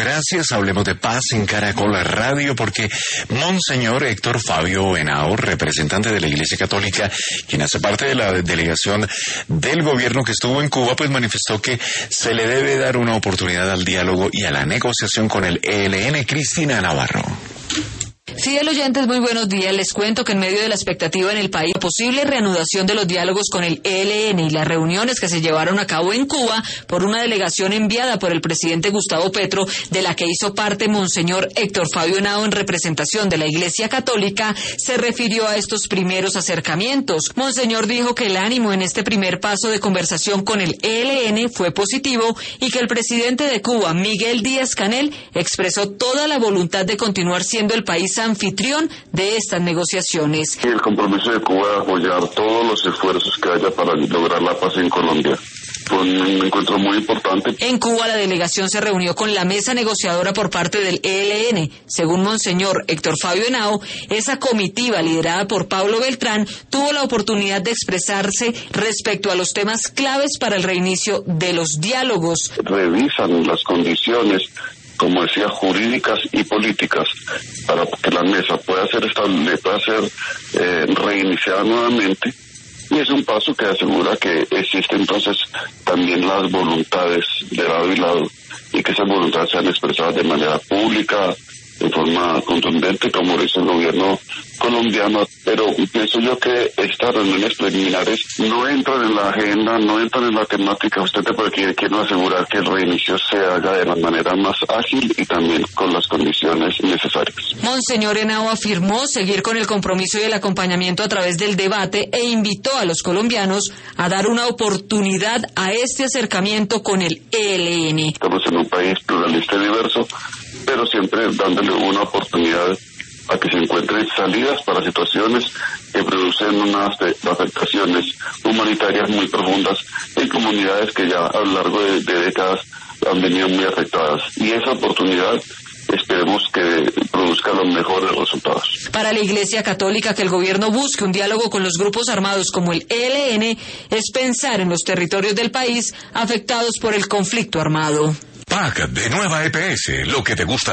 gracias. Hablemos de paz en Caracol Radio, porque Monseñor Héctor Fabio Henao, representante de la Iglesia Católica, quien hace parte de la delegación del gobierno que estuvo en Cuba, pues manifestó que se le debe dar una oportunidad al diálogo y a la negociación con el ELN. Cristina Navarro. Fidel oyentes, muy buenos días. Les cuento que en medio de la expectativa en el país, la posible reanudación de los diálogos con el ELN y las reuniones que se llevaron a cabo en Cuba por una delegación enviada por el presidente Gustavo Petro, de la que hizo parte Monseñor Héctor Fabio Henao en representación de la Iglesia Católica, se refirió a estos primeros acercamientos. Monseñor dijo que el ánimo en este primer paso de conversación con el ELN fue positivo y que el presidente de Cuba, Miguel Díaz-Canel, expresó toda la voluntad de continuar siendo el país anfitrión de estas negociaciones. El compromiso de Cuba de apoyar todos los esfuerzos que haya para lograr la paz en Colombia. Fue un encuentro muy importante. En Cuba, la delegación se reunió con la mesa negociadora por parte del ELN. Según Monseñor Héctor Fabio Henao, esa comitiva liderada por Pablo Beltrán tuvo la oportunidad de expresarse respecto a los temas claves para el reinicio de los diálogos. Revisan las condiciones, como decía, jurídicas y políticas, para que la mesa pueda ser reiniciada nuevamente, y es un paso que asegura que existen entonces también las voluntades de lado y lado, y que esas voluntades sean expresadas de manera pública, de forma contundente, como lo hizo el gobierno colombiano. Pero pienso yo que estas reuniones preliminares no entran en la agenda, no entran en la temática, porque quiero asegurar que el reinicio se haga de la manera más ágil y también con las condiciones necesarias. Monseñor Henao afirmó seguir con el compromiso y el acompañamiento a través del debate e invitó a los colombianos a dar una oportunidad a este acercamiento con el ELN. Estamos en un país pluralista y diverso, pero siempre dándole una oportunidad a que se encuentren salidas para situaciones que producen unas afectaciones humanitarias muy profundas en comunidades que ya a lo largo de décadas han venido muy afectadas. Y esa oportunidad esperemos que produzca los mejores resultados. Para la Iglesia Católica, que el gobierno busque un diálogo con los grupos armados como el ELN es pensar en los territorios del país afectados por el conflicto armado. PAC de Nueva EPS, lo que te gusta